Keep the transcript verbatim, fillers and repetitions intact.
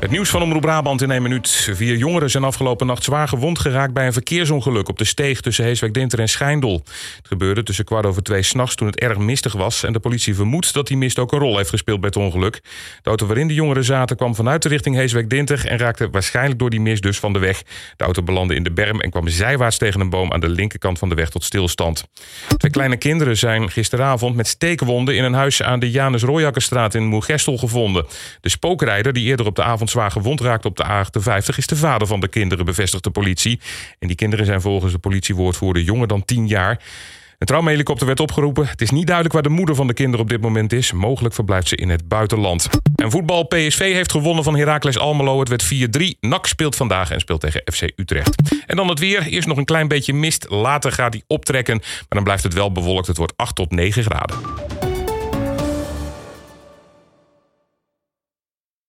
Het nieuws van Omroep Brabant in één minuut. Vier jongeren zijn afgelopen nacht zwaar gewond geraakt bij een verkeersongeluk op de steeg tussen Heeswijk-Dinter en Schijndel. Het gebeurde tussen kwart over twee 's nachts toen het erg mistig was en de politie vermoedt dat die mist ook een rol heeft gespeeld bij het ongeluk. De auto waarin de jongeren zaten kwam vanuit de richting Heeswijk-Dinter en raakte waarschijnlijk door die mist dus van de weg. De auto belandde in de berm en kwam zijwaarts tegen een boom aan de linkerkant van de weg tot stilstand. Twee kleine kinderen zijn gisteravond met steekwonden in een huis aan de Janus Royakkesstraat in Moergestel gevonden. De spookrijder die eerder op de avond zwaar gewond raakte op de A achtenvijftig is de vader van de kinderen, bevestigt de politie. En die kinderen zijn volgens de politiewoordvoerder jonger dan tien jaar. Een traumahelikopter werd opgeroepen. Het is niet duidelijk waar de moeder van de kinderen op dit moment is. Mogelijk verblijft ze in het buitenland. En voetbal. P S V heeft gewonnen van Heracles Almelo. Het werd vier drie. N A C speelt vandaag en speelt tegen F C Utrecht. En dan het weer. Eerst nog een klein beetje mist. Later gaat die optrekken. Maar dan blijft het wel bewolkt. Het wordt acht tot negen graden.